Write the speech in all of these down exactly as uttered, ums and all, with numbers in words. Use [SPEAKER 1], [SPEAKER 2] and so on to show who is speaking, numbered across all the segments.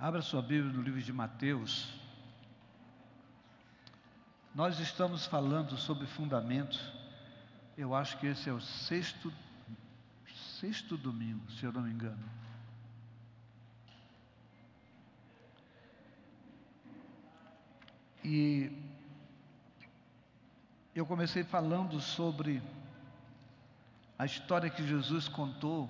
[SPEAKER 1] Abra sua Bíblia no livro de Mateus. Nós estamos falando sobre fundamentos. Eu acho que esse é o sexto, sexto domingo, se eu não me engano. E eu comecei falando sobre a história que Jesus contou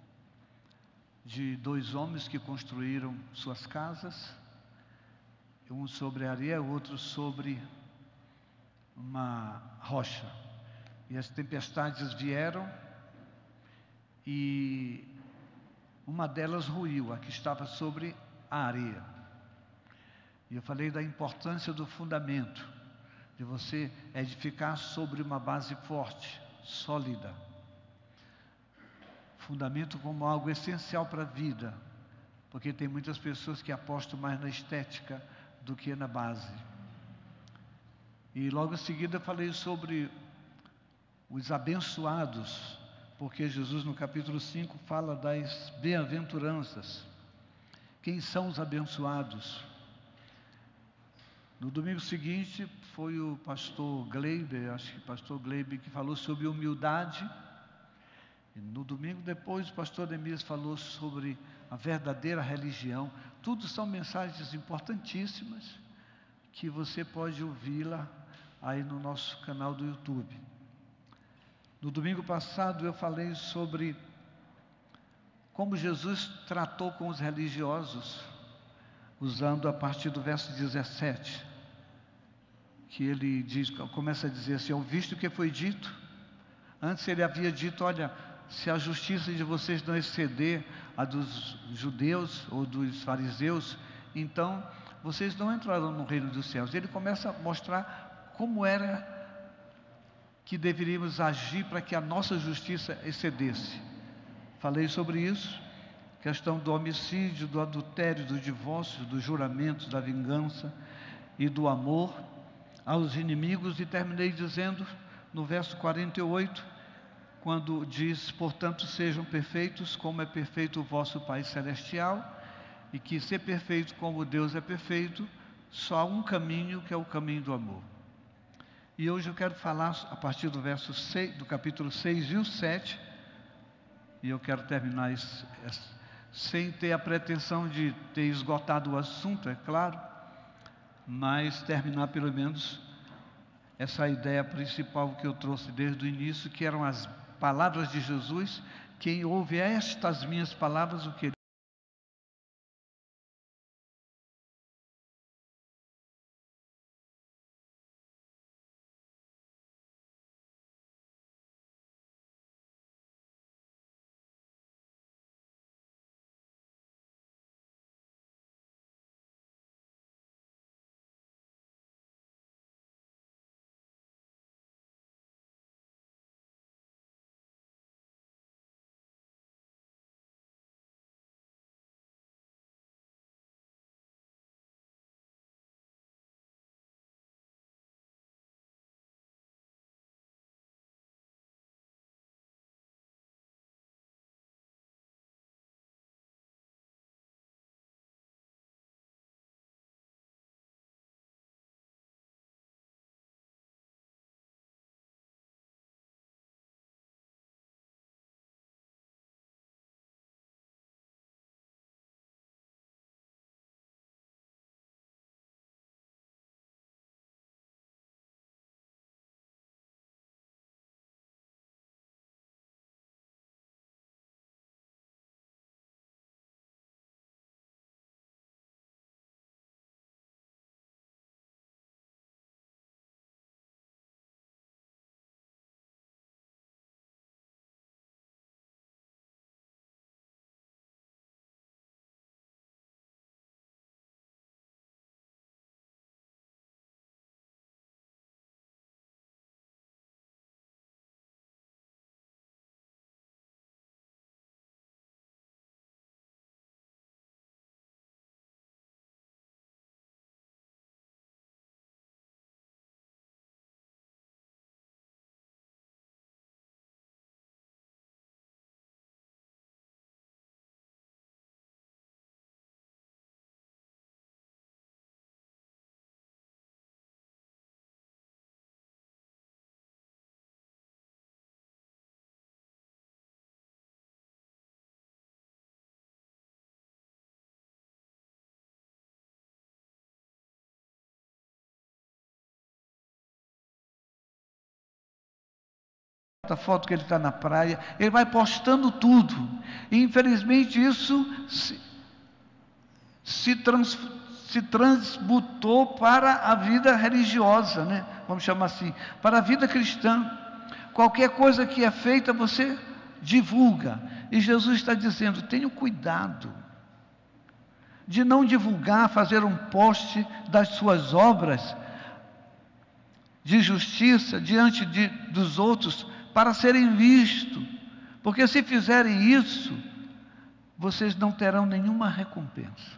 [SPEAKER 1] de dois homens que construíram suas casas, um sobre areia, o outro sobre uma rocha. E as tempestades vieram e uma delas ruiu, a que estava sobre a areia. E eu falei da importância do fundamento, de você edificar sobre uma base forte, sólida. Fundamento como algo essencial para a vida, porque tem muitas pessoas que apostam mais na estética do que na base. E logo em seguida falei sobre os abençoados, porque Jesus no capítulo cinco fala das bem-aventuranças. Quem são os abençoados? No domingo seguinte foi o pastor Gleiber, acho que o pastor Gleiber, que falou sobre humildade. E no domingo depois o pastor Demias falou sobre a verdadeira religião. Tudo são mensagens importantíssimas que você pode ouvi-la aí no nosso canal do YouTube. No domingo passado eu falei sobre como Jesus tratou com os religiosos, usando a partir do verso dezessete, que ele diz, começa a dizer assim: visto o que foi dito, antes ele havia dito, olha, se a justiça de vocês não exceder a dos judeus ou dos fariseus, então vocês não entrarão no reino dos céus. Ele começa a mostrar como era que deveríamos agir para que a nossa justiça excedesse. Falei sobre isso, questão do homicídio, do adultério, do divórcio, dos juramentos, da vingança e do amor aos inimigos, e terminei dizendo no verso quarenta e oito, quando diz, portanto sejam perfeitos como é perfeito o vosso Pai Celestial, e que ser perfeito como Deus é perfeito, só há um caminho, que é o caminho do amor. E hoje eu quero falar a partir do verso seis, do capítulo seis e o sete, e eu quero terminar esse, esse, sem ter a pretensão de ter esgotado o assunto, é claro, mas terminar pelo menos essa ideia principal que eu trouxe desde o início, que eram as palavras de Jesus. Quem ouve estas minhas palavras, o que bota foto que ele está na praia, ele vai postando tudo. E infelizmente isso se, se, trans, se transmutou para a vida religiosa, né? Vamos chamar assim, para a vida cristã. Qualquer coisa que é feita, você divulga. E Jesus está dizendo, tenha cuidado de não divulgar, fazer um post das suas obras de justiça diante de, dos outros, para serem vistos, porque se fizerem isso, vocês não terão nenhuma recompensa.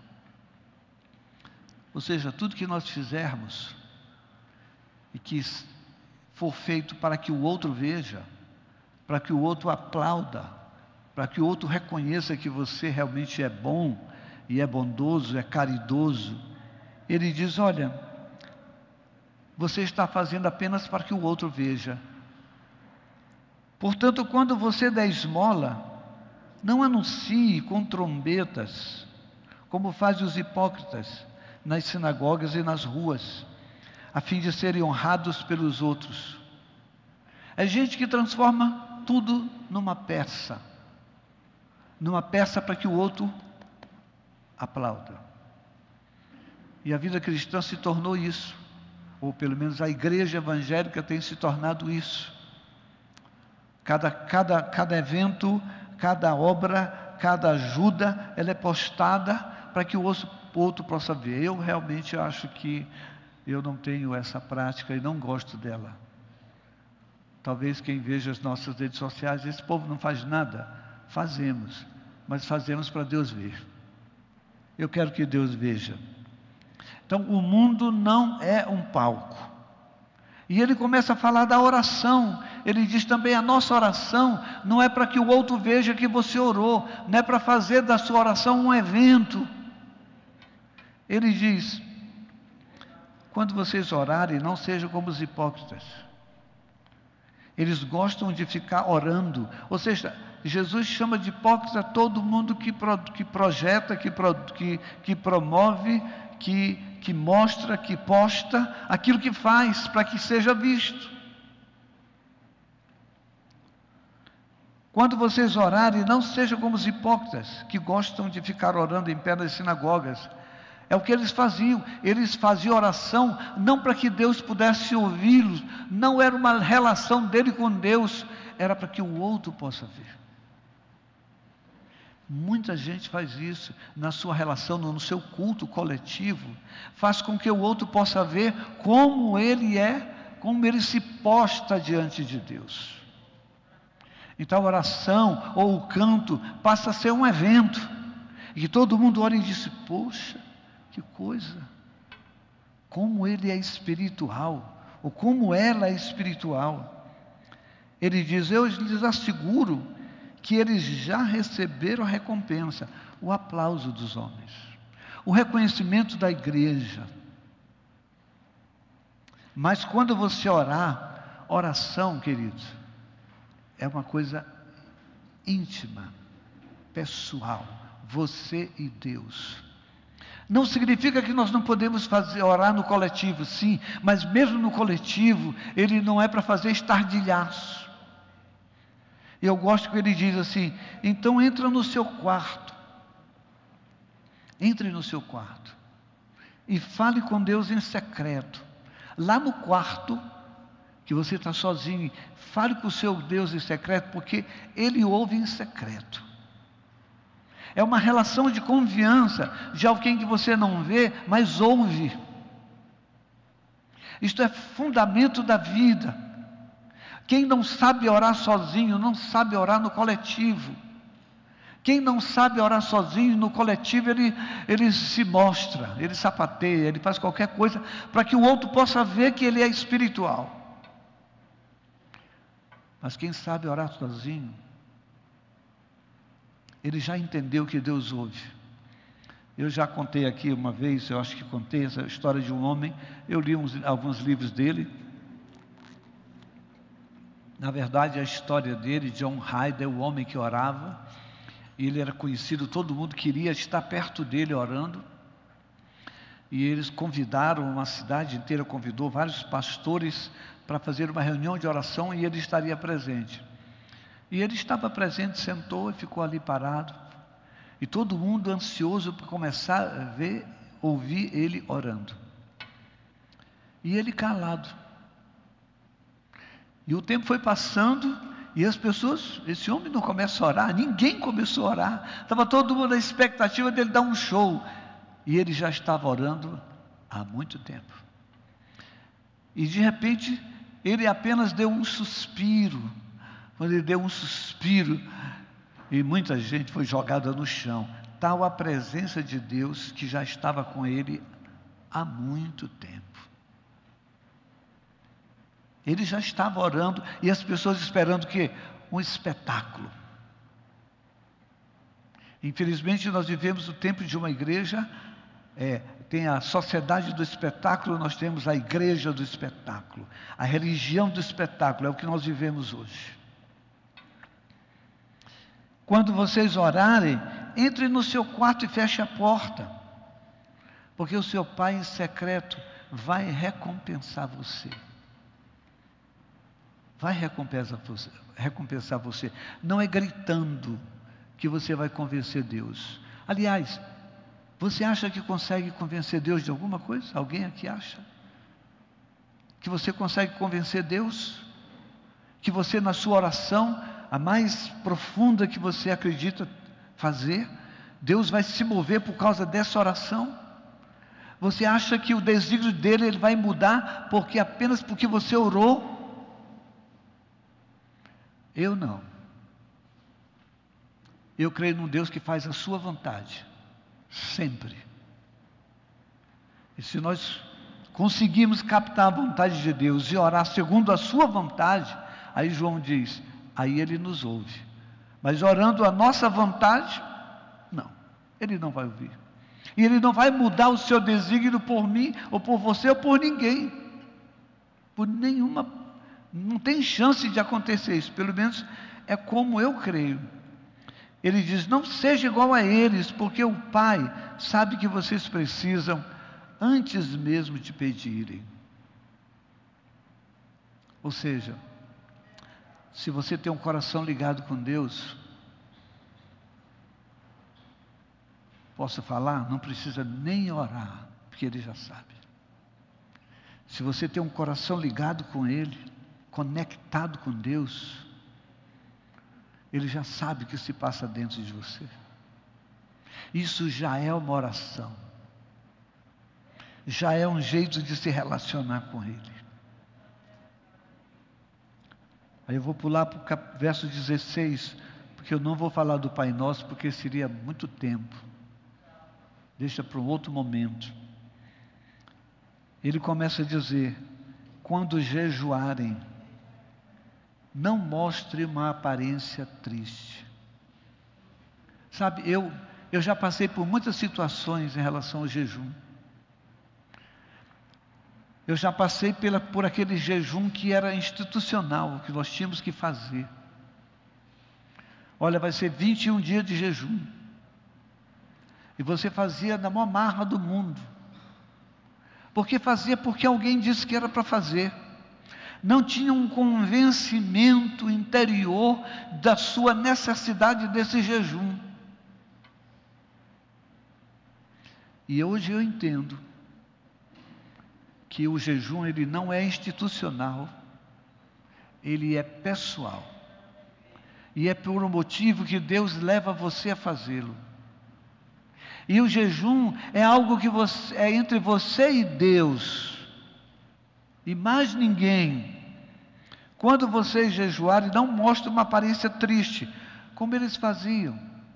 [SPEAKER 1] Ou seja, tudo que nós fizermos, e que for feito para que o outro veja, para que o outro aplauda, para que o outro reconheça que você realmente é bom, e é bondoso, é caridoso, ele diz, olha, você está fazendo apenas para que o outro veja. Portanto, quando você der esmola, não anuncie com trombetas, como fazem os hipócritas nas sinagogas e nas ruas, a fim de serem honrados pelos outros. É gente que transforma tudo numa peça, numa peça para que o outro aplauda. E a vida cristã se tornou isso, ou pelo menos a igreja evangélica tem se tornado isso. Cada, cada, cada evento, cada obra, cada ajuda, ela é postada para que o outro, o outro possa ver. Eu realmente acho que eu não tenho essa prática e não gosto dela. Talvez quem veja as nossas redes sociais, esse povo não faz nada. Fazemos, mas fazemos para Deus ver. Eu quero que Deus veja. Então, o mundo não é um palco. E ele começa a falar da oração. Ele diz também, a nossa oração não é para que o outro veja que você orou, não é para fazer da sua oração um evento. Ele diz, quando vocês orarem, não sejam como os hipócritas. Eles gostam de ficar orando. Ou seja, Jesus chama de hipócrita todo mundo que, pro, que projeta, que, pro, que, que promove, que, que mostra, que posta aquilo que faz para que seja visto. Quando vocês orarem, não sejam como os hipócritas, que gostam de ficar orando em pé nas sinagogas. É o que eles faziam. Eles faziam oração não para que Deus pudesse ouvi-los, não era uma relação dele com Deus, era para que o outro possa ver. Muita gente faz isso na sua relação, no seu culto coletivo, faz com que o outro possa ver como ele é, como ele se posta diante de Deus. Então a oração ou o canto passa a ser um evento, e todo mundo olha e diz, poxa, que coisa, como ele é espiritual, ou como ela é espiritual. Ele diz, eu lhes asseguro que eles já receberam a recompensa, o aplauso dos homens, o reconhecimento da igreja. Mas quando você orar, oração, queridos, é uma coisa íntima, pessoal, você e Deus. Não significa que nós não podemos fazer, orar no coletivo, sim, mas mesmo no coletivo, ele não é para fazer estardilhaço. Eu gosto que ele diz assim, então entra no seu quarto, entre no seu quarto, e fale com Deus em secreto. Lá no quarto, que você está sozinho, fale com o seu Deus em secreto, porque Ele ouve em secreto. É uma relação de confiança, de alguém que você não vê, mas ouve. Isto é fundamento da vida. Quem não sabe orar sozinho, não sabe orar no coletivo. Quem não sabe orar sozinho, no coletivo, ele, ele se mostra, ele sapateia, ele faz qualquer coisa, para que o outro possa ver que ele é espiritual. Mas quem sabe orar sozinho, ele já entendeu que Deus ouve. Eu já contei aqui uma vez, eu acho que contei essa história de um homem, eu li uns, alguns livros dele. Na verdade, a história dele, John Hyder, o homem que orava, ele era conhecido, todo mundo queria estar perto dele orando. E eles convidaram, uma cidade inteira convidou vários pastores para fazer uma reunião de oração e ele estaria presente. E ele estava presente, sentou e ficou ali parado. E todo mundo ansioso para começar a ver, ouvir ele orando. E ele calado. E o tempo foi passando e as pessoas, esse homem não começa a orar, ninguém começou a orar. Estava todo mundo na expectativa dele dar um show. E ele já estava orando há muito tempo. E de repente, ele apenas deu um suspiro. Quando ele deu um suspiro, e muita gente foi jogada no chão. Tal a presença de Deus que já estava com ele há muito tempo. Ele já estava orando e as pessoas esperando o quê? Um espetáculo. Infelizmente nós vivemos o tempo de uma igreja, é, tem a sociedade do espetáculo, nós temos a igreja do espetáculo. A religião do espetáculo é o que nós vivemos hoje. Quando vocês orarem, entre no seu quarto e feche a porta, porque o seu Pai em secreto vai recompensar você. Vai recompensar você, recompensar você. Não é gritando que você vai convencer Deus. Aliás, você acha que consegue convencer Deus de alguma coisa? Alguém aqui acha? Que você consegue convencer Deus? Que você na sua oração, a mais profunda que você acredita fazer, Deus vai se mover por causa dessa oração? Você acha que o desígnio dele ele vai mudar porque apenas porque você orou? Eu não. Eu creio num Deus que faz a sua vontade, sempre. E se nós conseguirmos captar a vontade de Deus e orar segundo a sua vontade, aí João diz, aí ele nos ouve. Mas orando a nossa vontade, não, ele não vai ouvir. E ele não vai mudar o seu desígnio por mim, ou por você, ou por ninguém. Por nenhuma, não tem chance de acontecer isso, pelo menos é como eu creio. Ele diz, não seja igual a eles, porque o Pai sabe que vocês precisam antes mesmo de pedirem. Ou seja, se você tem um coração ligado com Deus, posso falar? Não precisa nem orar, porque Ele já sabe. Se você tem um coração ligado com Ele, conectado com Deus, Ele já sabe o que se passa dentro de você. Isso já é uma oração. Já é um jeito de se relacionar com Ele. Aí eu vou pular para o verso dezesseis, porque eu não vou falar do Pai Nosso, porque seria muito tempo. Deixa para um outro momento. Ele começa a dizer, quando jejuarem, não mostre uma aparência triste. Sabe, eu, eu já passei por muitas situações em relação ao jejum. Eu já passei pela, por aquele jejum que era institucional, que nós tínhamos que fazer. Olha, vai ser vinte e um dias de jejum. E você fazia na maior marra do mundo. Porque fazia porque alguém disse que era para fazer. Não tinha um convencimento interior da sua necessidade desse jejum. E hoje eu entendo que o jejum ele não é institucional, ele é pessoal. E é por um motivo que Deus leva você a fazê-lo. E o jejum é algo que você, é entre você e Deus, e mais ninguém. Quando vocês jejuarem, não mostre uma aparência triste, como eles faziam,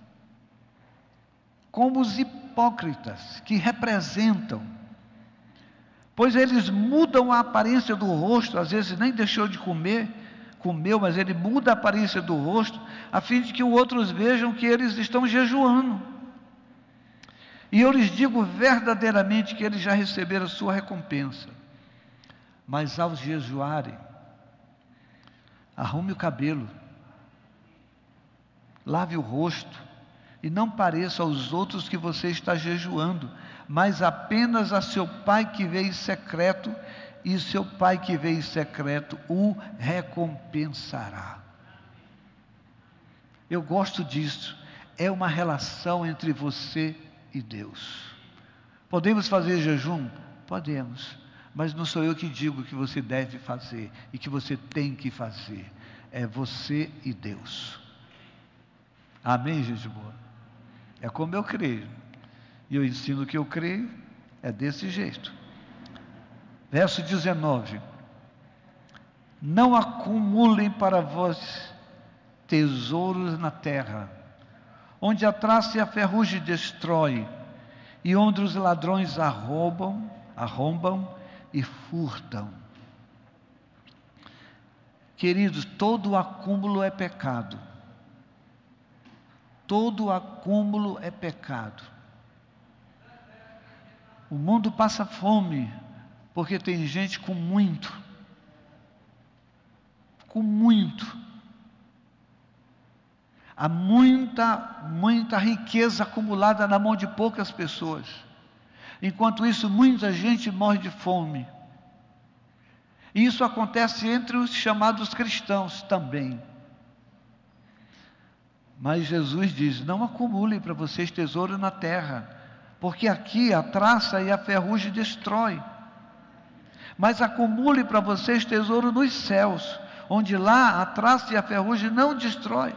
[SPEAKER 1] como os hipócritas que representam, pois eles mudam a aparência do rosto, às vezes nem deixou de comer, comeu, mas ele muda a aparência do rosto, a fim de que os outros vejam que eles estão jejuando. E eu lhes digo verdadeiramente que eles já receberam a sua recompensa. Mas ao jejuarem, arrume o cabelo, lave o rosto e não pareça aos outros que você está jejuando, mas apenas a seu pai que vê em secreto, e seu pai que vê em secreto o recompensará. Eu gosto disso, é uma relação entre você e Deus. Podemos fazer jejum? Podemos, mas não sou eu que digo que você deve fazer e que você tem que fazer, é você e Deus. Amém, gente boa? É como eu creio, e eu ensino que eu creio, é desse jeito. Verso dezenove: não acumulem para vós tesouros na terra, onde a traça e a ferrugem destrói, e onde os ladrões arrombam, arrombam e furtam. Queridos, todo acúmulo é pecado. Todo acúmulo é pecado. O mundo passa fome, porque tem gente com muito. Com muito. Há muita, muita riqueza acumulada na mão de poucas pessoas. Enquanto isso, muita gente morre de fome. E isso acontece entre os chamados cristãos também. Mas Jesus diz: não acumulem para vocês tesouro na terra, porque aqui a traça e a ferrugem destrói. Mas acumule para vocês tesouro nos céus, onde lá a traça e a ferrugem não destrói.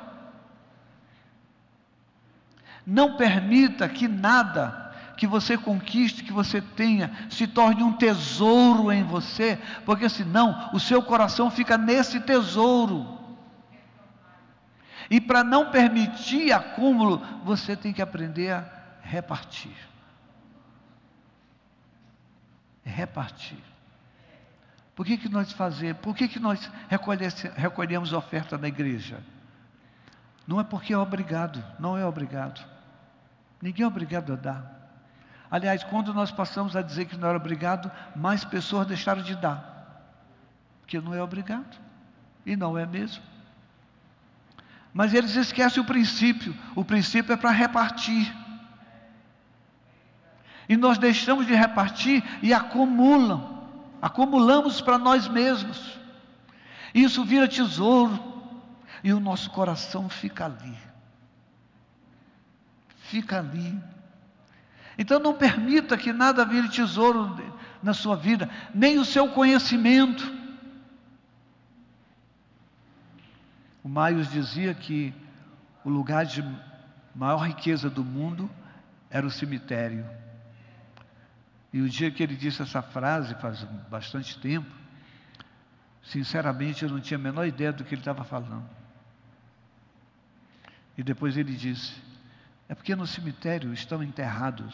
[SPEAKER 1] Não permita que nada que você conquiste, que você tenha, se torne um tesouro em você, porque senão o seu coração fica nesse tesouro. E para não permitir acúmulo, você tem que aprender a repartir. Repartir. Por que que nós fazemos? Por que que nós recolhemos oferta na igreja? Não é porque é obrigado, não é obrigado. Ninguém é obrigado a dar. Aliás, quando nós passamos a dizer que não era obrigado, mais pessoas deixaram de dar. Porque não é obrigado. E não é mesmo. Mas eles esquecem o princípio. O princípio é para repartir. E nós deixamos de repartir e acumulam. Acumulamos para nós mesmos. Isso vira tesouro. E o nosso coração fica ali. Fica ali. Então não permita que nada vire tesouro na sua vida, nem o seu conhecimento. O Maios dizia que o lugar de maior riqueza do mundo era o cemitério. E o dia que ele disse essa frase, faz bastante tempo, sinceramente eu não tinha a menor ideia do que ele estava falando. E depois ele disse: é porque no cemitério estão enterrados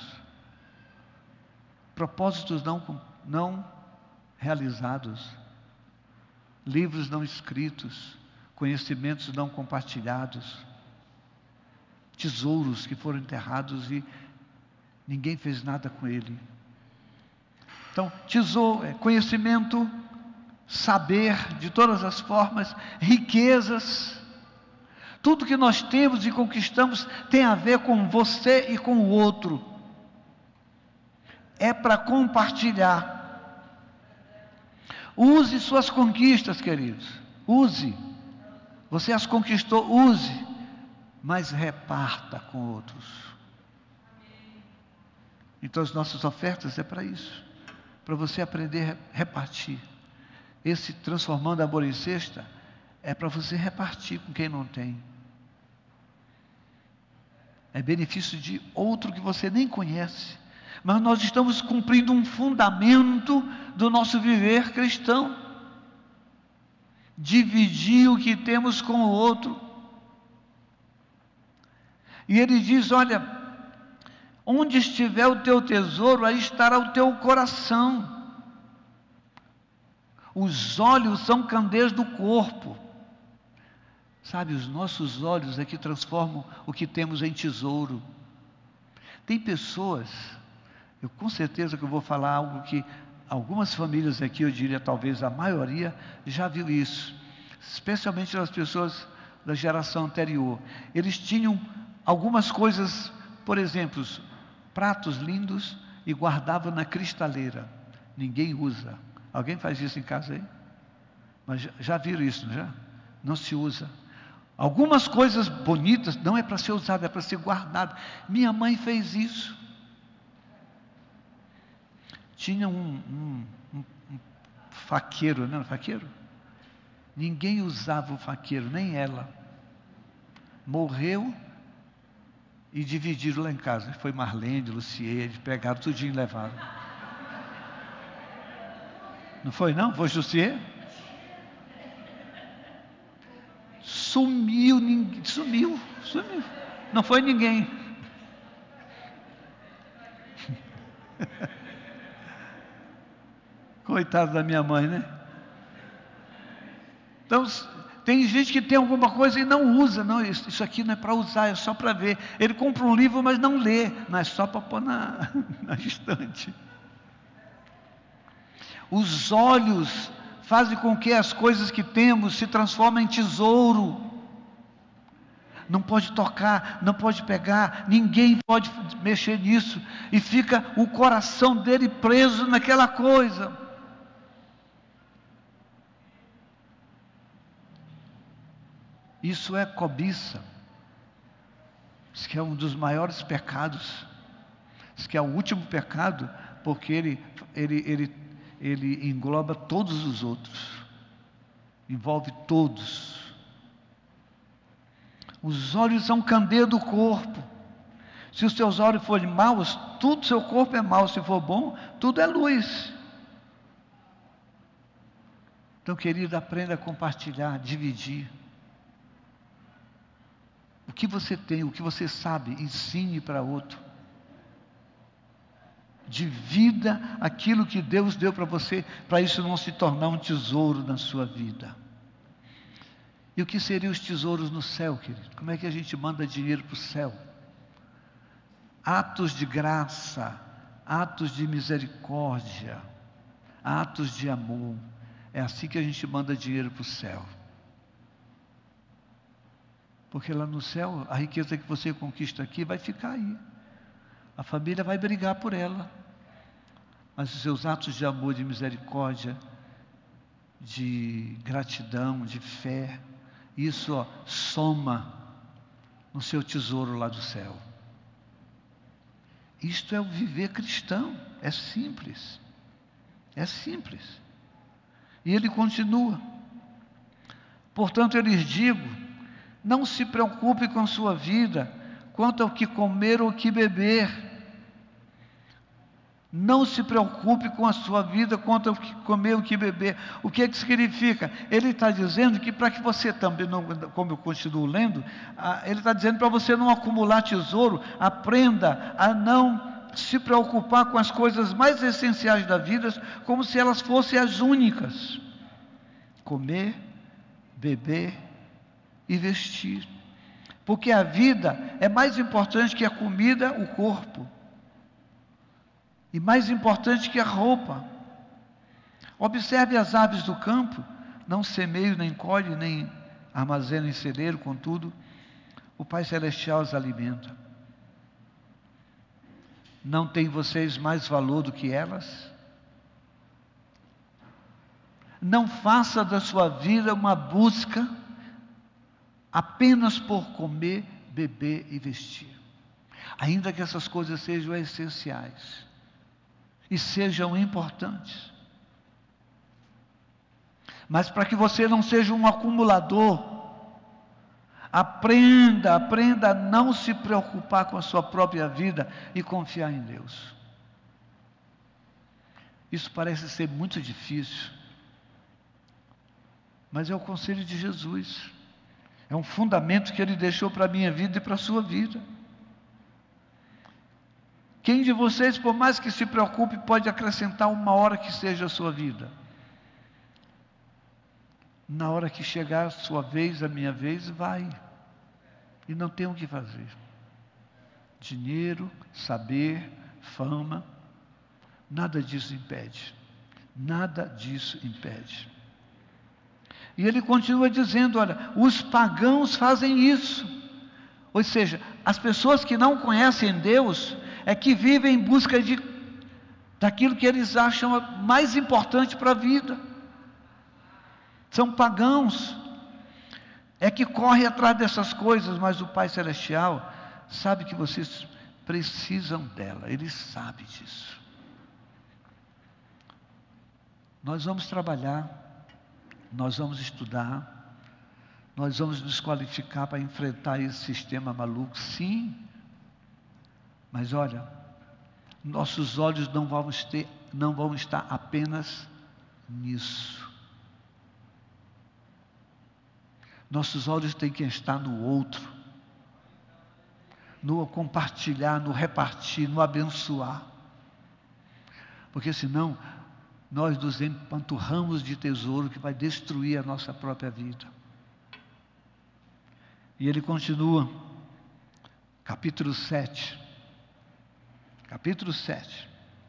[SPEAKER 1] propósitos não, não realizados, livros não escritos, conhecimentos não compartilhados, tesouros que foram enterrados e ninguém fez nada com ele. Então, tesouro, conhecimento, saber de todas as formas, riquezas, tudo que nós temos e conquistamos tem a ver com você e com o outro. É para compartilhar. Use suas conquistas, queridos. Use. Você as conquistou, use. Mas reparta com outros. Então as nossas ofertas é para isso. Para você aprender a repartir. Esse transformando amor em cesta é para você repartir com quem não tem. É benefício de outro que você nem conhece. Mas nós estamos cumprindo um fundamento do nosso viver cristão. Dividir o que temos com o outro. E ele diz: olha, onde estiver o teu tesouro, aí estará o teu coração. Os olhos são candeias do corpo. Sabe, os nossos olhos é que transformam o que temos em tesouro. Tem pessoas, eu com certeza que eu vou falar algo que algumas famílias aqui, eu diria talvez a maioria, já viu isso. Especialmente as pessoas da geração anterior. Eles tinham algumas coisas, por exemplo, pratos lindos e guardava na cristaleira. Ninguém usa. Alguém faz isso em casa aí? Mas já, já viram isso, não já? Não se usa. Algumas coisas bonitas não é para ser usada, é para ser guardada. Minha mãe fez isso. Tinha um, um, um, um faqueiro, não era faqueiro? Ninguém usava o faqueiro, nem ela. Morreu e dividiram lá em casa. Foi Marlene, Luciene, pegaram tudinho e levaram. Não foi não? Foi Jussier? Sumiu, ninguém, sumiu, sumiu. Não foi ninguém. Coitado da minha mãe, né? Então, tem gente que tem alguma coisa e não usa. Não, isso, isso aqui não é para usar, é só para ver. Ele compra um livro, mas não lê. Não é só para pôr na, na estante. Os olhos fazem com que as coisas que temos se transformem em tesouro. Não pode tocar, não pode pegar, ninguém pode mexer nisso. E fica o coração dele preso naquela coisa. Isso é cobiça. Isso que é um dos maiores pecados. Isso que é o último pecado, porque ele, ele, ele, ele engloba todos os outros. Envolve todos. Os olhos são candeia do corpo. Se os seus olhos forem maus, tudo seu corpo é mau. Se for bom, tudo é luz. Então, querido, aprenda a compartilhar, dividir. O que você tem, o que você sabe, ensine para outro. Divida aquilo que Deus deu para você, para isso não se tornar um tesouro na sua vida. E o que seriam os tesouros no céu, querido? Como é que a gente manda dinheiro para o céu? Atos de graça, atos de misericórdia, atos de amor. É assim que a gente manda dinheiro para o céu. Porque lá no céu, a riqueza que você conquista aqui vai ficar aí. A família vai brigar por ela. Mas os seus atos de amor, de misericórdia, de gratidão, de fé, isso ó, soma no seu tesouro lá do céu. Isto é o viver cristão. É simples. É simples. E ele continua. Portanto, eu lhes digo, não se preocupe com sua vida, quanto ao que comer ou que beber. Não se preocupe com a sua vida, quanto ao que comer ou que beber. O que é que significa? Ele está dizendo que para que você também, não, como eu continuo lendo, ele está dizendo para você não acumular tesouro, aprenda a não se preocupar com as coisas mais essenciais da vida, como se elas fossem as únicas. Comer, beber e vestir. Porque a vida é mais importante que a comida, o corpo. E mais importante que a roupa. Observe as aves do campo, não semeiam, nem colhem, nem armazenam em celeiro, contudo, o Pai Celestial as alimenta. Não tem vocês mais valor do que elas? Não faça da sua vida uma busca apenas por comer, beber e vestir. Ainda que essas coisas sejam essenciais e sejam importantes. Mas para que você não seja um acumulador, aprenda, aprenda a não se preocupar com a sua própria vida e confiar em Deus. Isso parece ser muito difícil, mas é o conselho de Jesus. É um fundamento que Ele deixou para a minha vida e para a sua vida. Quem de vocês, por mais que se preocupe, pode acrescentar uma hora que seja a sua vida? Na hora que chegar a sua vez, a minha vez, vai. E não tem o que fazer. Dinheiro, saber, fama, nada disso impede. Nada disso impede. E ele continua dizendo, olha, os pagãos fazem isso. Ou seja, as pessoas que não conhecem Deus é que vivem em busca de, daquilo que eles acham mais importante para a vida. São pagãos, é que correm atrás dessas coisas, mas o Pai Celestial sabe que vocês precisam dela, Ele sabe disso. Nós vamos trabalhar, nós vamos estudar, nós vamos nos qualificar para enfrentar esse sistema maluco, sim. Mas olha, nossos olhos não vão, ter, não vão estar apenas nisso. Nossos olhos têm que estar no outro, no compartilhar, no repartir, no abençoar. Porque senão nós nos empanturramos de tesouro que vai destruir a nossa própria vida. E ele continua, capítulo sete. Capítulo sete.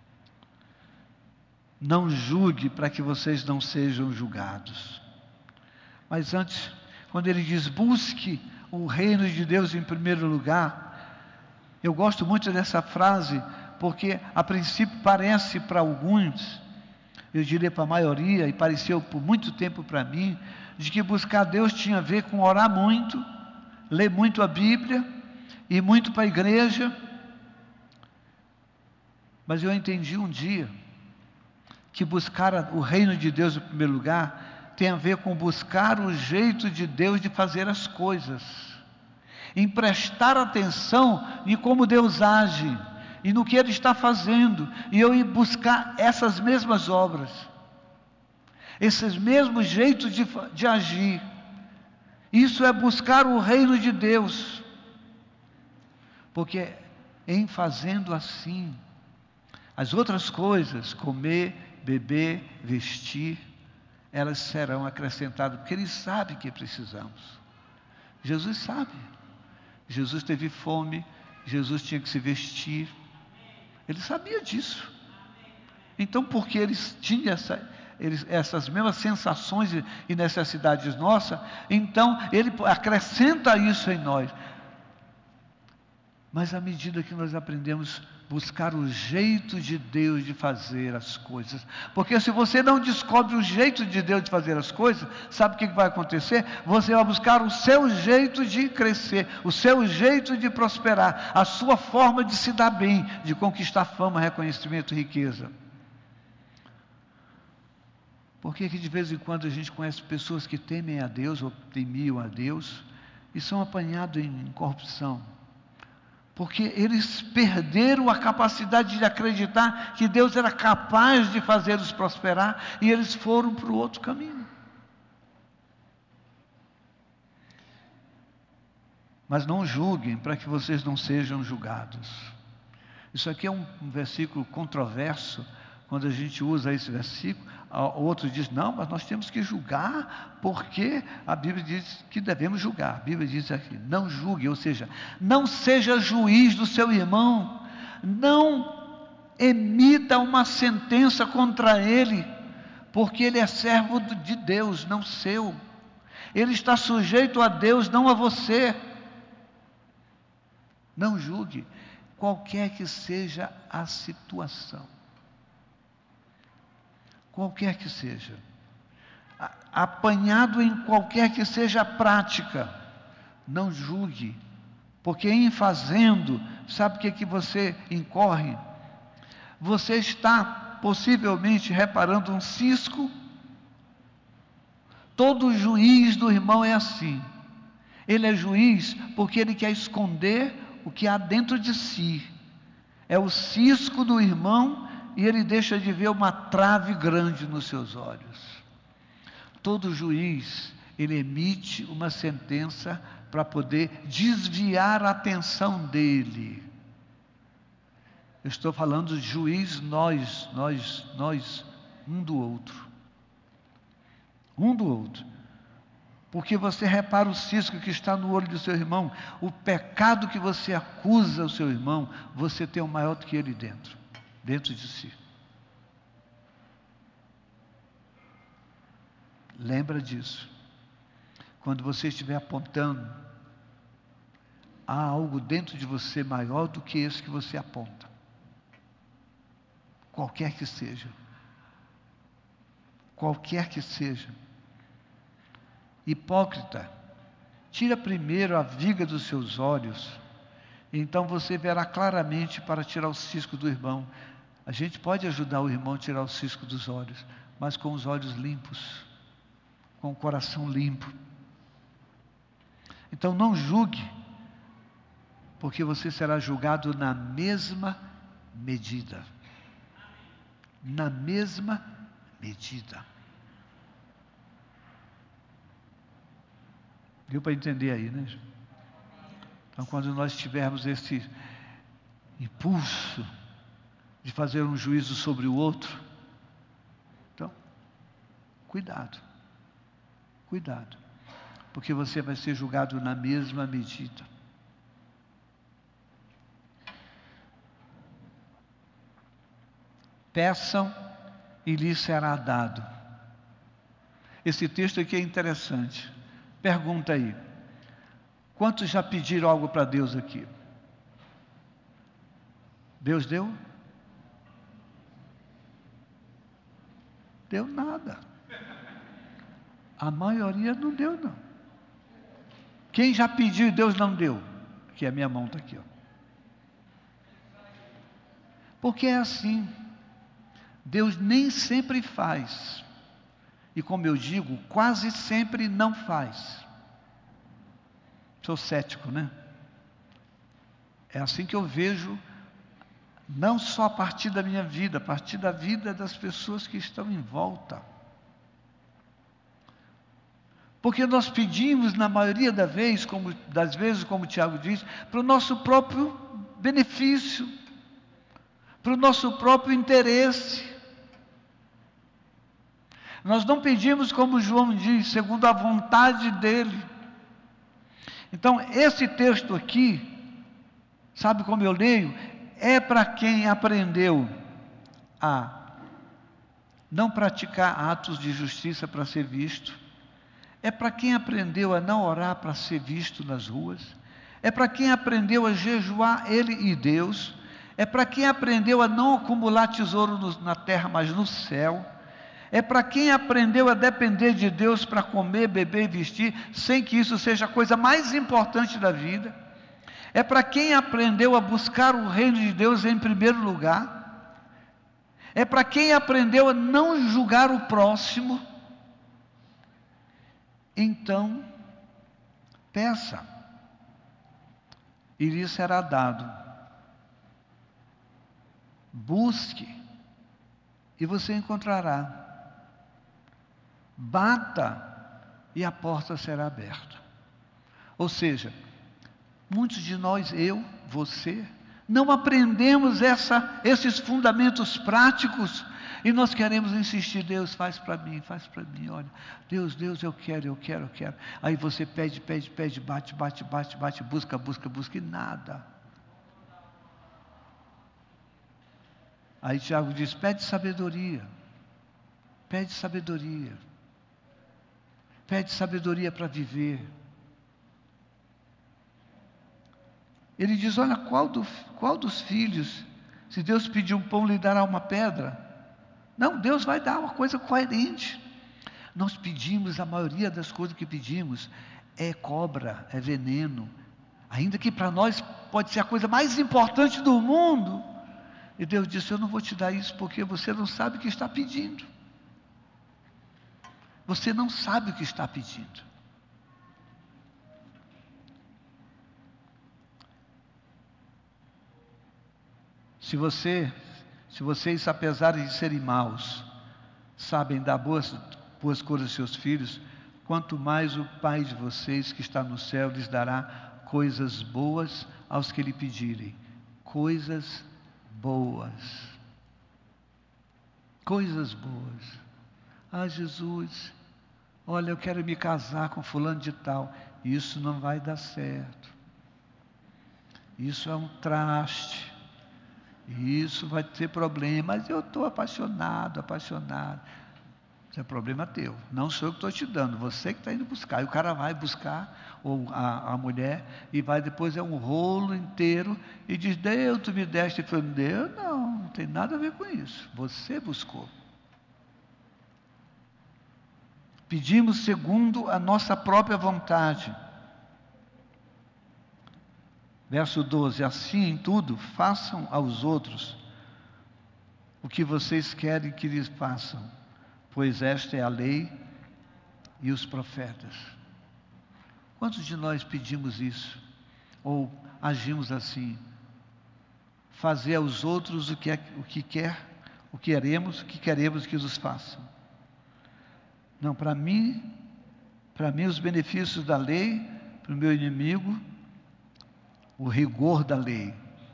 [SPEAKER 1] Não julgue para que vocês não sejam julgados. Mas antes, quando ele diz, busque o reino de Deus em primeiro lugar, eu gosto muito dessa frase, porque a princípio parece para alguns, eu diria para a maioria, e pareceu por muito tempo para mim, de que buscar Deus tinha a ver com orar muito, ler muito a Bíblia, ir muito para a igreja. Mas eu entendi um dia que buscar o reino de Deus em primeiro lugar tem a ver com buscar o jeito de Deus de fazer as coisas, em prestar atenção em como Deus age e no que Ele está fazendo, e eu ir buscar essas mesmas obras, esses mesmos jeitos de, de agir. Isso é buscar o reino de Deus, porque em fazendo assim, as outras coisas, comer, beber, vestir, elas serão acrescentadas, porque Ele sabe que precisamos. Jesus sabe. Jesus teve fome, Jesus tinha que se vestir, Ele sabia disso. Então, porque eles tinham essa, eles, essas mesmas sensações e necessidades nossas, então Ele acrescenta isso em nós. Mas à medida que nós aprendemos a buscar o jeito de Deus de fazer as coisas, porque se você não descobre o jeito de Deus de fazer as coisas, sabe o que vai acontecer? Você vai buscar o seu jeito de crescer, o seu jeito de prosperar, a sua forma de se dar bem, de conquistar fama, reconhecimento e riqueza. Por que que de vez em quando a gente conhece pessoas que temem a Deus ou temiam a Deus e são apanhados em corrupção? Porque eles perderam a capacidade de acreditar que Deus era capaz de fazê-los prosperar, e eles foram para o outro caminho. Mas não julguem para que vocês não sejam julgados. Isso aqui é um, um versículo controverso. Quando a gente usa esse versículo, outro diz, não, mas nós temos que julgar, porque a Bíblia diz que devemos julgar. A Bíblia diz aqui, não julgue, ou seja, não seja juiz do seu irmão, não emita uma sentença contra ele, porque ele é servo de Deus, não seu. Ele está sujeito a Deus, não a você. Não julgue, qualquer que seja a situação. Qualquer que seja, apanhado em qualquer que seja a prática, não julgue, porque em fazendo, sabe o que, que você incorre? Você está possivelmente reparando um cisco. Todo juiz do irmão é assim, ele é juiz porque ele quer esconder o que há dentro de si, é o cisco do irmão, e ele deixa de ver uma trave grande nos seus olhos. Todo juiz, ele emite uma sentença para poder desviar a atenção dele. Eu estou falando de juiz, nós, nós, nós, um do outro. Um do outro. Porque você repara o cisco que está no olho do seu irmão, o pecado que você acusa o seu irmão, você tem o maior do que ele dentro. Dentro de si. Lembra disso. Quando você estiver apontando há algo dentro de você maior do que esse que você aponta. Qualquer que seja. Qualquer que seja. Hipócrita, tira primeiro a viga dos seus olhos, então você verá claramente para tirar o cisco do irmão. A gente pode ajudar o irmão a tirar o cisco dos olhos, mas com os olhos limpos, com o coração limpo. Então não julgue, porque você será julgado na mesma medida. Na mesma medida. Deu para entender aí, né? Então, quando nós tivermos esse impulso de fazer um juízo sobre o outro, então, cuidado, cuidado, porque você vai ser julgado na mesma medida. Peçam e lhes será dado. Esse texto aqui é interessante. Pergunta aí, quantos já pediram algo para Deus aqui? Deus deu? Deu nada. A maioria não deu, não. Quem já pediu e Deus não deu? Que a minha mão está aqui, ó. Porque é assim. Deus nem sempre faz. E como eu digo, quase sempre não faz. Sou cético, né? É assim que eu vejo, não só a partir da minha vida, a partir da vida das pessoas que estão em volta. Porque nós pedimos, na maioria das vezes, como, das vezes, como o Tiago diz, para o nosso próprio benefício, para o nosso próprio interesse. Nós não pedimos, como João diz, segundo a vontade dele. Então, esse texto aqui, sabe como eu leio? É para quem aprendeu a não praticar atos de justiça para ser visto. É para quem aprendeu a não orar para ser visto nas ruas. É para quem aprendeu a jejuar ele e Deus. É para quem aprendeu a não acumular tesouro no, na terra, mas no céu. É para quem aprendeu a depender de Deus para comer, beber e vestir, sem que isso seja a coisa mais importante da vida. É para quem aprendeu a buscar o reino de Deus em primeiro lugar. É para quem aprendeu a não julgar o próximo. Então, peça, e lhe será dado. Busque, e você encontrará. Bata, e a porta será aberta. Ou seja, muitos de nós, eu, você, não aprendemos essa, esses fundamentos práticos, e nós queremos insistir, Deus faz para mim, faz para mim, olha, Deus, Deus, eu quero, eu quero, eu quero. Aí você pede, pede, pede, bate, bate, bate, bate, busca, busca, busca, e nada. Aí Tiago diz, pede sabedoria, pede sabedoria, pede sabedoria para viver. Ele diz, olha, qual, do, qual dos filhos, se Deus pedir um pão, lhe dará uma pedra? Não, Deus vai dar uma coisa coerente. Nós pedimos, a maioria das coisas que pedimos, é cobra, é veneno. Ainda que para nós pode ser a coisa mais importante do mundo. E Deus disse, eu não vou te dar isso porque você não sabe o que está pedindo. Você não sabe o que está pedindo. Se você, se vocês, apesar de serem maus, sabem dar boas, boas coisas aos seus filhos, quanto mais o Pai de vocês que está no céu lhes dará coisas boas aos que lhe pedirem. Coisas boas. Coisas boas. Ah, Jesus, olha, eu quero me casar com fulano de tal. Isso não vai dar certo. Isso é um traste. Isso vai ter problema, mas eu estou apaixonado, apaixonado. Isso é problema teu. Não sou eu que estou te dando, você que está indo buscar. E o cara vai buscar, ou a, a mulher, e vai depois é um rolo inteiro, e diz, Deus, tu me deste. E falou, Deus, não, não tem nada a ver com isso. Você buscou. Pedimos segundo a nossa própria vontade. Verso doze, assim em tudo, façam aos outros o que vocês querem que lhes façam, pois esta é a lei e os profetas. Quantos de nós pedimos isso? Ou agimos assim? Fazer aos outros o que, é, o que quer, o que queremos, o que queremos que nos façam. Não, para mim, para mim os benefícios da lei, para o meu inimigo, o rigor da lei.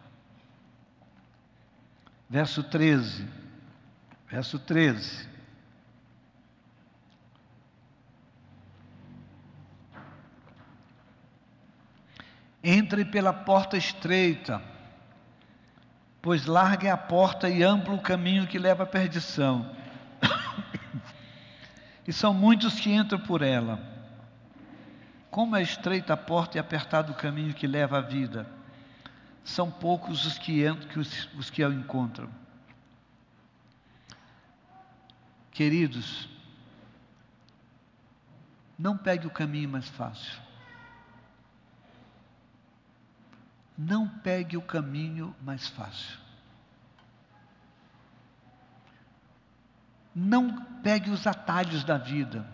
[SPEAKER 1] Verso treze. Verso treze. Entre pela porta estreita, pois larga é a porta e amplo o caminho que leva à perdição. E são muitos que entram por ela. Como é estreita a porta e apertado o caminho que leva à vida, são poucos os que entram, que os, os que a encontram. Queridos, não pegue o caminho mais fácil. Não pegue o caminho mais fácil. Não pegue os atalhos da vida.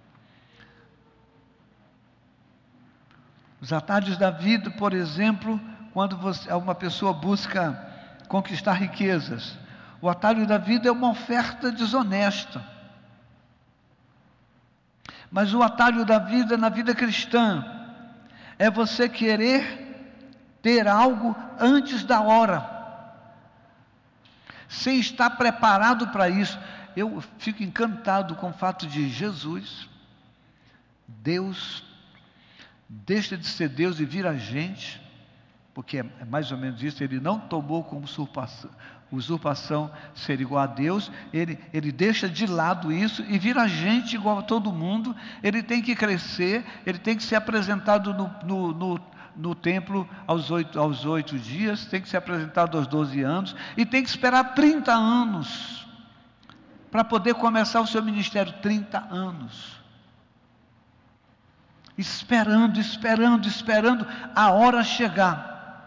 [SPEAKER 1] Os atalhos da vida, por exemplo, quando você, uma pessoa busca conquistar riquezas. O atalho da vida é uma oferta desonesta. Mas o atalho da vida, na vida cristã, é você querer ter algo antes da hora, sem estar preparado para isso. Eu fico encantado com o fato de Jesus, Deus, deixa de ser Deus e vira gente, porque é mais ou menos isso, ele não tomou como usurpação, usurpação ser igual a Deus, ele, ele deixa de lado isso e vira gente igual a todo mundo. Ele tem que crescer, ele tem que ser apresentado no, no, no, no templo aos oito, aos oito dias, tem que ser apresentado aos doze anos, e tem que esperar trinta anos, para poder começar o seu ministério. trinta anos. Esperando, esperando, esperando a hora chegar.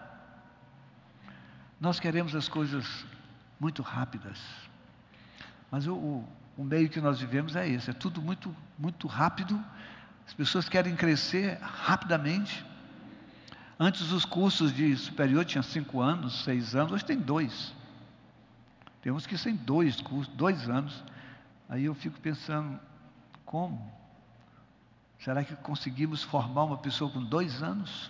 [SPEAKER 1] Nós queremos as coisas muito rápidas, mas o, o, o meio que nós vivemos é esse, é tudo muito, muito rápido. As pessoas querem crescer rapidamente. Antes os cursos de superior tinham cinco anos, seis anos, hoje tem dois. Tem uns que têm dois cursos, dois anos. Aí eu fico pensando, como? Será que conseguimos formar uma pessoa com dois anos?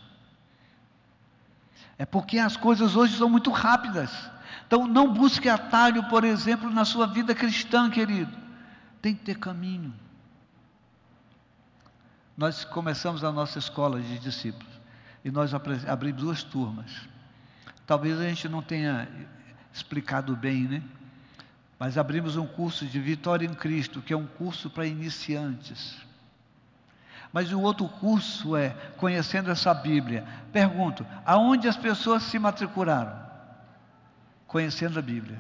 [SPEAKER 1] É porque as coisas hoje são muito rápidas. Então não busque atalho, por exemplo, na sua vida cristã, querido. Tem que ter caminho. Nós começamos a nossa escola de discípulos, e nós abrimos duas turmas. Talvez a gente não tenha explicado bem, né? Mas abrimos um curso de Vitória em Cristo, que é um curso para iniciantes. Mas o outro curso é Conhecendo essa Bíblia. Pergunto, aonde as pessoas se matricularam? Conhecendo a Bíblia.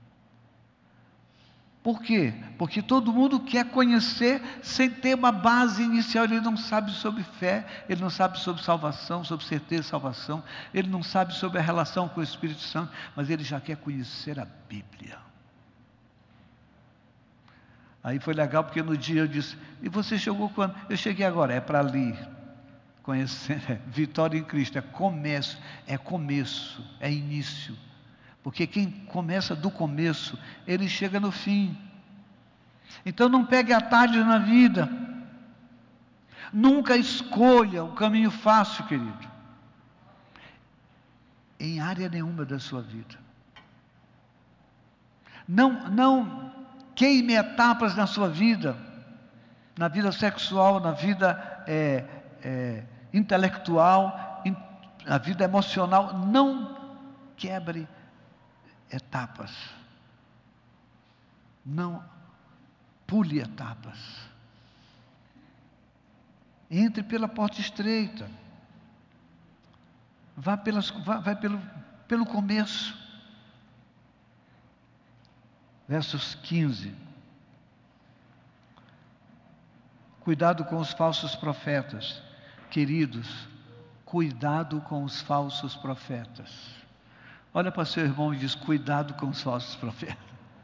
[SPEAKER 1] Por quê? Porque todo mundo quer conhecer sem ter uma base inicial. Ele não sabe sobre fé, ele não sabe sobre salvação, sobre certeza de salvação, ele não sabe sobre a relação com o Espírito Santo, mas ele já quer conhecer a Bíblia. Aí foi legal, porque no dia eu disse, e você chegou quando? Eu cheguei agora, é para ali, conhecer, é, Vitória em Cristo, é começo, é começo, é início, porque quem começa do começo, ele chega no fim. Então não pegue atalhos na vida, nunca escolha o caminho fácil, querido, em área nenhuma da sua vida. Não, não queime etapas na sua vida, na vida sexual, na vida é, é, intelectual, in, na vida emocional. Não quebre etapas. Não, Pule etapas. Entre pela porta estreita. Vá, pelas, vá, vá pelo, pelo começo. Versos quinze. Cuidado com os falsos profetas. Queridos, cuidado com os falsos profetas. Olha para seu irmão e diz: cuidado com os falsos profetas.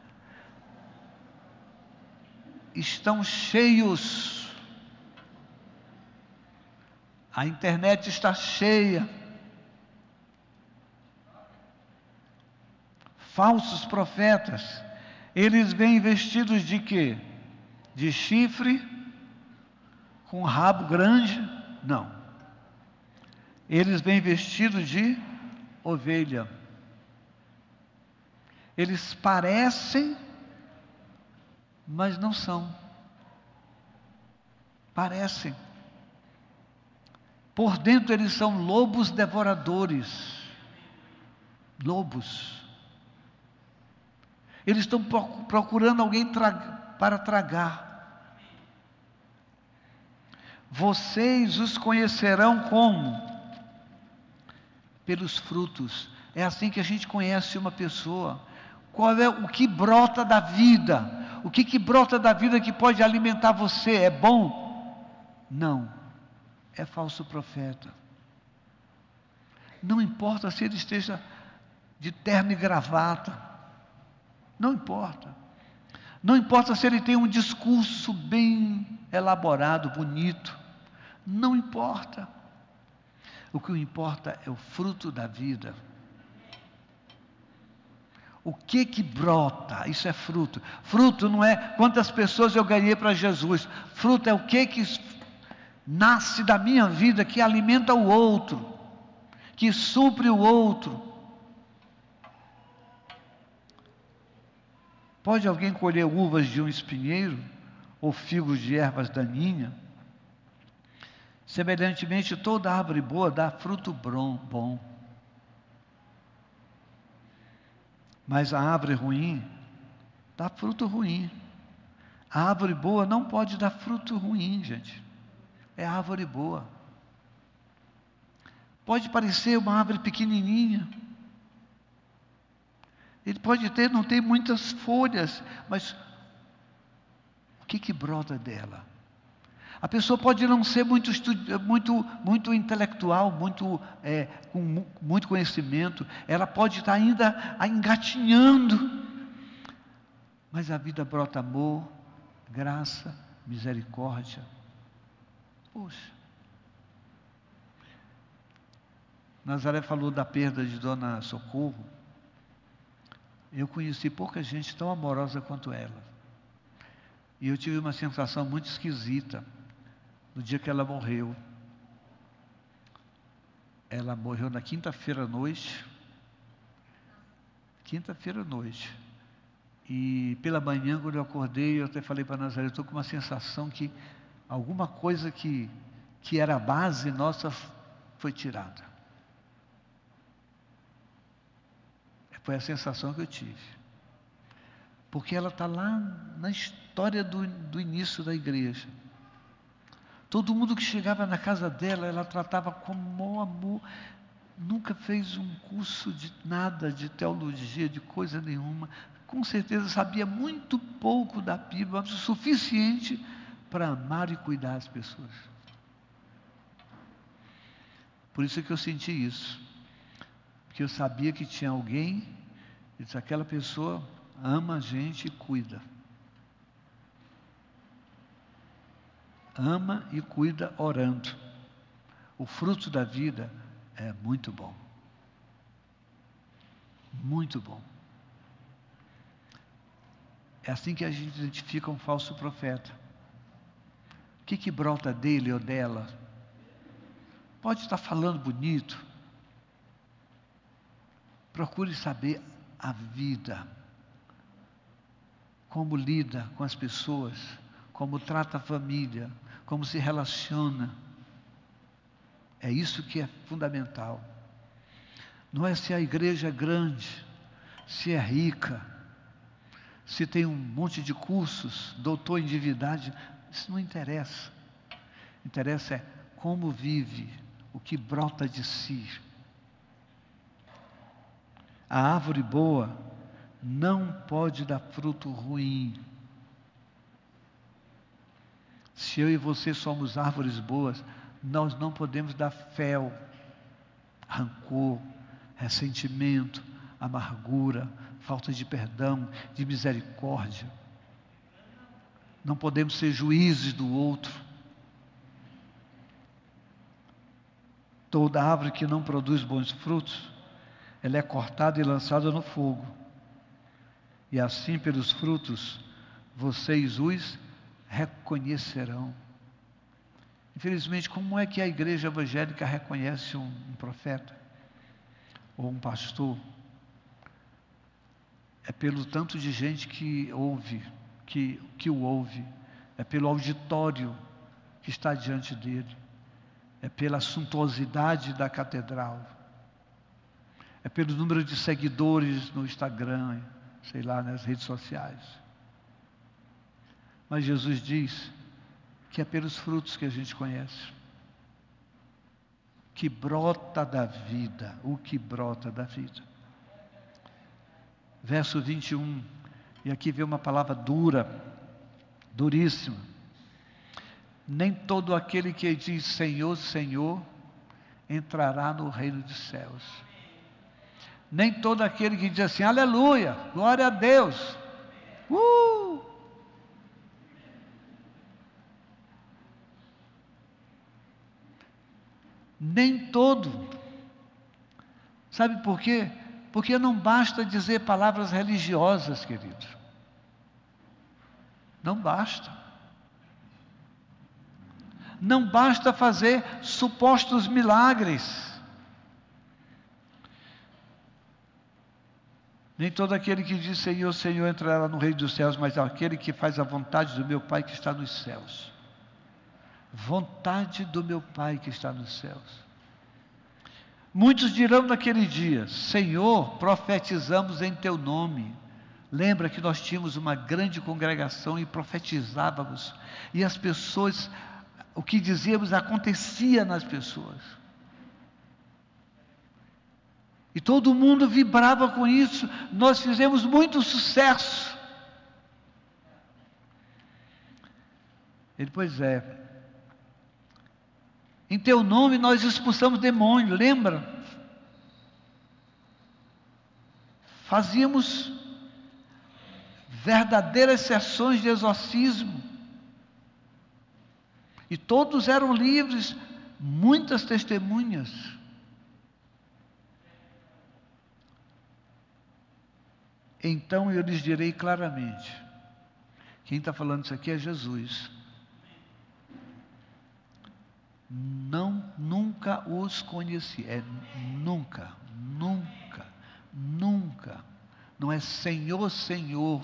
[SPEAKER 1] Estão cheios. A internet está cheia. Falsos profetas. Eles vêm vestidos de quê? De chifre, com rabo grande? Não. Eles vêm vestidos de ovelha. Eles parecem, mas não são. Parecem. Por dentro eles são lobos devoradores. Lobos. Eles estão procurando alguém tra- para tragar. Vocês os conhecerão como? Pelos frutos. É assim que a gente conhece uma pessoa. Qual é o que brota da vida? O que, que brota da vida que pode alimentar você? É bom? Não. É falso profeta. Não importa se ele esteja de terno e gravata. Não importa. Não importa se ele tem um discurso bem elaborado, bonito. Não importa. O que importa é o fruto da vida. O que que brota? Isso é fruto. Fruto não é quantas pessoas eu ganhei para Jesus. Fruto é o que que nasce da minha vida, que alimenta o outro, que supre o outro. Pode alguém colher uvas de um espinheiro, ou figos de ervas daninhas? Semelhantemente, toda árvore boa dá fruto bom, mas a árvore ruim dá fruto ruim. A árvore boa não pode dar fruto ruim, gente. É árvore boa. Pode parecer uma árvore pequenininha. Ele pode ter, não ter muitas folhas, mas o que que brota dela? A pessoa pode não ser muito, muito, muito intelectual, muito, é, com muito conhecimento, ela pode estar ainda engatinhando, mas a vida brota amor, graça, misericórdia. Poxa. Nazaré falou da perda de Dona Socorro. Eu conheci pouca gente tão amorosa quanto ela. E eu tive uma sensação muito esquisita no dia que ela morreu. Ela morreu na quinta-feira à noite. Quinta-feira à noite. E pela manhã, quando eu acordei, eu até falei para Nazaré, eu estou com uma sensação que alguma coisa que, que era a base nossa foi tirada. Foi a sensação que eu tive. Porque ela está lá na história do, do início da igreja. Todo mundo que chegava na casa dela, ela tratava com maior amor. Nunca fez um curso de nada, de teologia, de coisa nenhuma. Com certeza sabia muito pouco da Bíblia, mas o suficiente para amar e cuidar das pessoas. Por isso que eu senti isso. Porque eu sabia que tinha alguém, e disse, aquela pessoa ama a gente e cuida. Ama e cuida orando. O fruto da vida é muito bom. Muito bom. É assim que a gente identifica um falso profeta. O que que brota dele ou dela? Pode estar falando bonito. Procure saber a vida. Como lida com as pessoas. Como trata a família. Como se relaciona. É isso que é fundamental. Não é se a igreja é grande, se é rica, se tem um monte de cursos, doutor em divindade, isso não interessa. Interessa é como vive, o que brota de si. A árvore boa não pode dar fruto ruim. Se eu e você somos árvores boas, nós não podemos dar fel, rancor, ressentimento, amargura, falta de perdão, de misericórdia. Não podemos ser juízes do outro. Toda árvore que não produz bons frutos, ela é cortada e lançada no fogo. E assim, pelos frutos, vocês os reconhecerão. Infelizmente, como é que a igreja evangélica reconhece um, um profeta ou um pastor? É pelo tanto de gente que ouve, que, que o ouve, é pelo auditório que está diante dele, é pela suntuosidade da catedral, é pelo número de seguidores no Instagram, sei lá, nas redes sociais. Mas Jesus diz que é pelos frutos que a gente conhece, que brota da vida, o que brota da vida. Verso vinte e um, e aqui vem uma palavra dura, duríssima. Nem todo aquele que diz Senhor, Senhor, entrará no reino dos céus. Nem todo aquele que diz assim, aleluia, glória a Deus. Uh! Nem todo. Sabe por quê? Porque não basta dizer palavras religiosas, querido. Não basta. Não basta fazer supostos milagres. Nem todo aquele que diz Senhor, Senhor entrará no reino dos céus, mas aquele que faz a vontade do meu Pai que está nos céus. Vontade do meu Pai que está nos céus. Muitos dirão naquele dia, Senhor, profetizamos em teu nome. Lembra que nós tínhamos uma grande congregação e profetizávamos. E as pessoas, o que dizíamos acontecia nas pessoas. E todo mundo vibrava com isso. Nós fizemos muito sucesso. Ele, pois é. Em teu nome nós expulsamos demônio, lembra? Fazíamos verdadeiras sessões de exorcismo. E todos eram livres, muitas testemunhas. Então eu lhes direi claramente, quem está falando isso aqui é Jesus. Não, nunca os conheci, é nunca, nunca, nunca, não é Senhor, Senhor,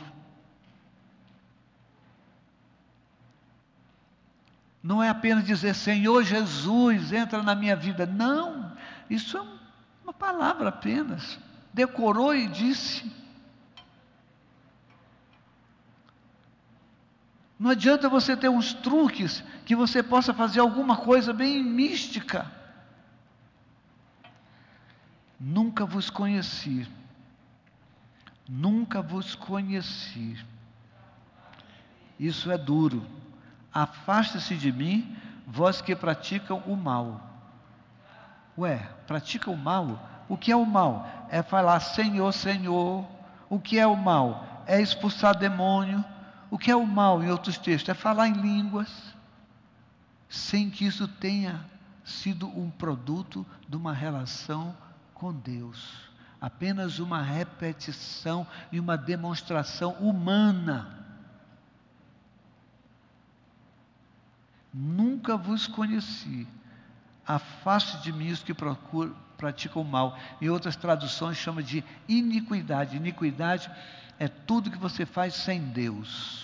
[SPEAKER 1] não é apenas dizer Senhor Jesus, entra na minha vida, não, isso é uma palavra apenas, decorou e disse. Não adianta você ter uns truques que você possa fazer alguma coisa bem mística. Nunca vos conheci. Nunca vos conheci. Isso é duro. Afaste-se de mim, vós que praticam o mal. Ué, pratica o mal? O que é o mal? É falar Senhor, Senhor. O que é o mal? É expulsar demônio. O que é o mal, em outros textos? É falar em línguas, sem que isso tenha sido um produto de uma relação com Deus. Apenas uma repetição e uma demonstração humana. Nunca vos conheci. Afaste de mim os que procuram, praticam o mal. Em outras traduções chama de iniquidade. Iniquidade é tudo que você faz sem Deus.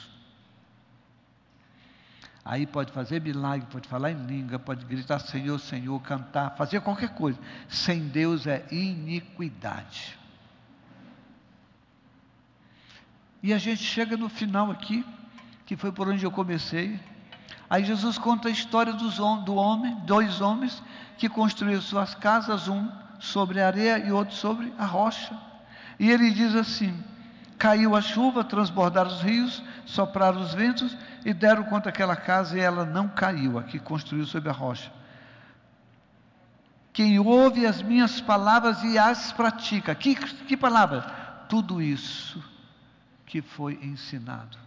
[SPEAKER 1] Aí pode fazer milagre, pode falar em língua, pode gritar Senhor, Senhor, cantar, fazer qualquer coisa. Sem Deus é iniquidade. E a gente chega no final aqui, que foi por onde eu comecei. Aí Jesus conta a história dos, do homem, dois homens, que construíram suas casas, um sobre a areia e outro sobre a rocha. E ele diz assim: caiu a chuva, transbordaram os rios, sopraram os ventos e deram contra aquela casa, e ela não caiu, a que construiu sobre a rocha. Quem ouve as minhas palavras e as pratica. Que, que palavra? Tudo isso que foi ensinado.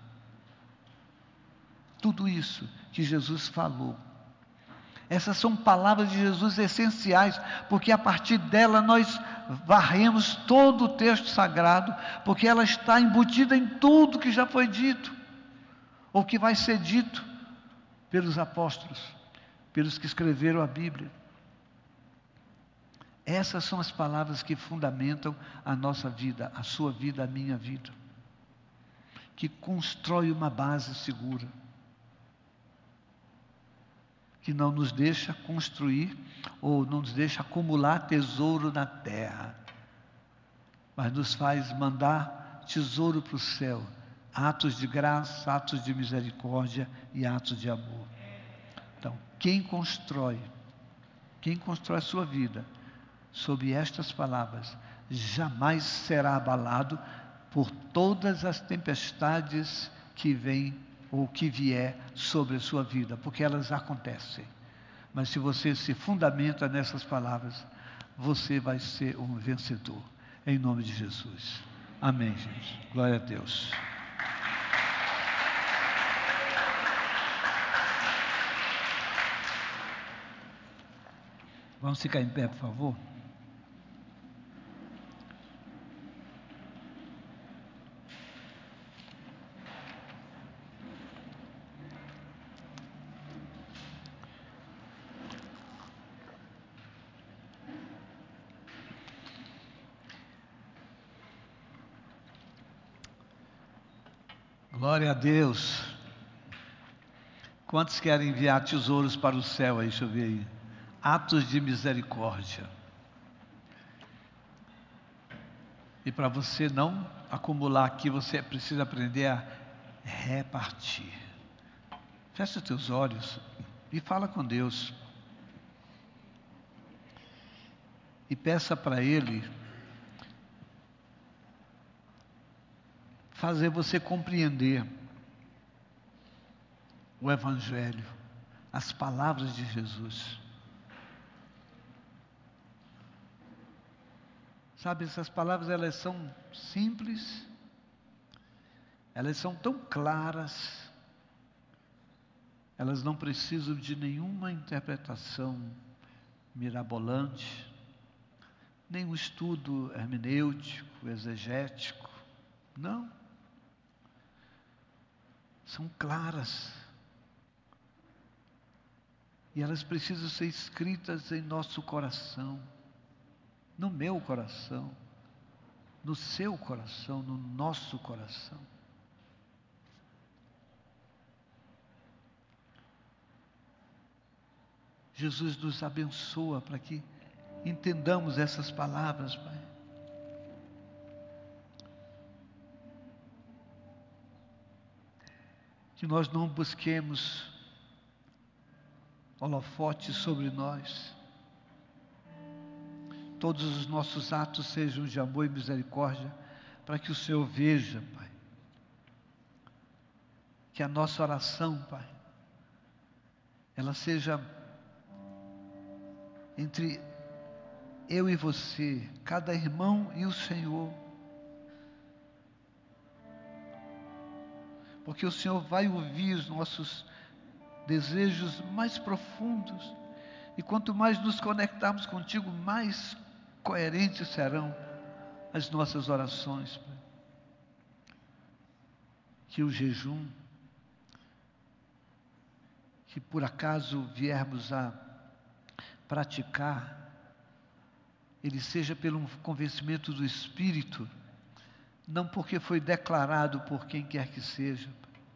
[SPEAKER 1] Tudo isso que Jesus falou. Essas são palavras de Jesus essenciais, porque a partir dela nós varremos todo o texto sagrado, porque ela está embutida em tudo que já foi dito, ou que vai ser dito pelos apóstolos, pelos que escreveram a Bíblia. Essas são as palavras que fundamentam a nossa vida, a sua vida, a minha vida, que constrói uma base segura, que não nos deixa construir ou não nos deixa acumular tesouro na terra, mas nos faz mandar tesouro para o céu, atos de graça, atos de misericórdia e atos de amor. Então, quem constrói, quem constrói a sua vida sob estas palavras, jamais será abalado por todas as tempestades que vêm ou que vier sobre a sua vida, porque elas acontecem. Mas se você se fundamenta nessas palavras, você vai ser um vencedor, em nome de Jesus. Amém, gente. Glória a Deus. Vamos ficar em pé, por favor? Glória a Deus. Quantos querem enviar tesouros para o céu aí? Deixa eu ver aí. Atos de misericórdia. E para você não acumular aqui, você precisa aprender a repartir. Fecha os teus olhos e fala com Deus. E peça para Ele fazer você compreender o Evangelho, as palavras de Jesus. Sabe, essas palavras, elas são simples, elas são tão claras, elas não precisam de nenhuma interpretação mirabolante, nenhum estudo hermenêutico, exegético, não. São claras. E elas precisam ser escritas em nosso coração, no meu coração, no seu coração, no nosso coração. Jesus nos abençoa para que entendamos essas palavras, Pai. Que nós não busquemos holofotes sobre nós. Todos os nossos atos sejam de amor e misericórdia, para que o Senhor veja, Pai. Que a nossa oração, Pai, ela seja entre eu e você, cada irmão e o Senhor. Porque o Senhor vai ouvir os nossos desejos mais profundos. E quanto mais nos conectarmos contigo, mais coerentes serão as nossas orações, Pai. Que o jejum, que por acaso viermos a praticar, ele seja pelo convencimento do Espírito, não porque foi declarado por quem quer que seja.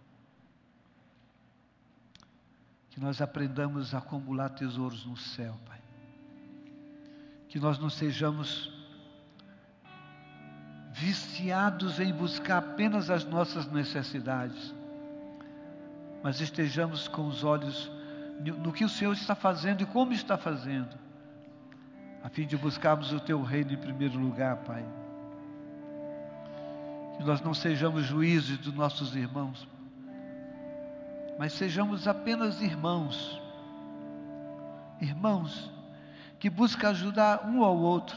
[SPEAKER 1] Que nós aprendamos a acumular tesouros no céu, Pai. Que nós não sejamos viciados em buscar apenas as nossas necessidades, mas estejamos com os olhos no que o Senhor está fazendo e como está fazendo, a fim de buscarmos o Teu reino em primeiro lugar, Pai. Que nós não sejamos juízes dos nossos irmãos, mas sejamos apenas irmãos, irmãos que buscam ajudar um ao outro.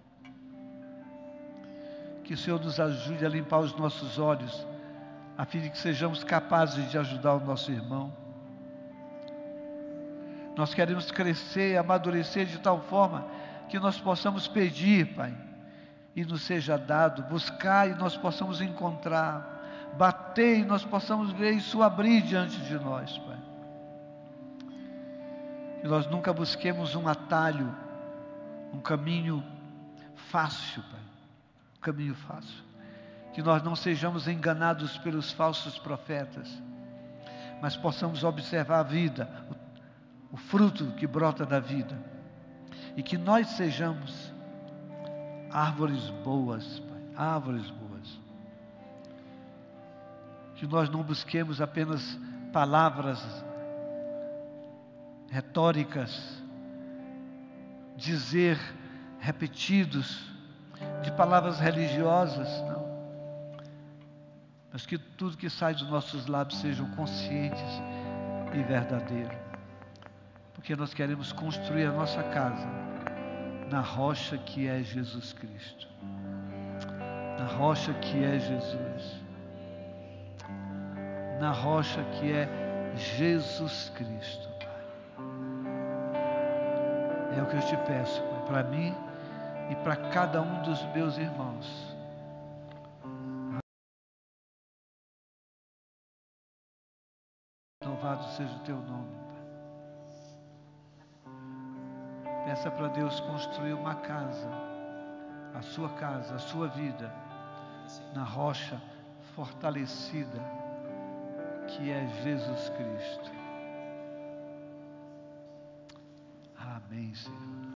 [SPEAKER 1] Que o Senhor nos ajude a limpar os nossos olhos, a fim de que sejamos capazes de ajudar o nosso irmão. Nós queremos crescer, amadurecer de tal forma que nós possamos pedir, Pai, e nos seja dado, buscar e nós possamos encontrar, bater e nós possamos ver isso abrir diante de nós, Pai. Que nós nunca busquemos um atalho, um caminho fácil, Pai, um caminho fácil. Que nós não sejamos enganados pelos falsos profetas, mas possamos observar a vida, o, o fruto que brota da vida, e que nós sejamos árvores boas, Pai, árvores boas. Que nós não busquemos apenas palavras retóricas, dizer repetidos, de palavras religiosas, não. Mas que tudo que sai dos nossos lábios sejam conscientes e verdadeiros. Porque nós queremos construir a nossa casa na rocha que é Jesus Cristo. Na rocha que é Jesus. Na rocha que é Jesus Cristo, Pai. É o que eu te peço, Pai, para mim e para cada um dos meus irmãos. Louvado seja o teu nome, Pai. Peça para Deus construir uma casa, a sua casa, a sua vida, na rocha fortalecida, que é Jesus Cristo. Amém, Senhor.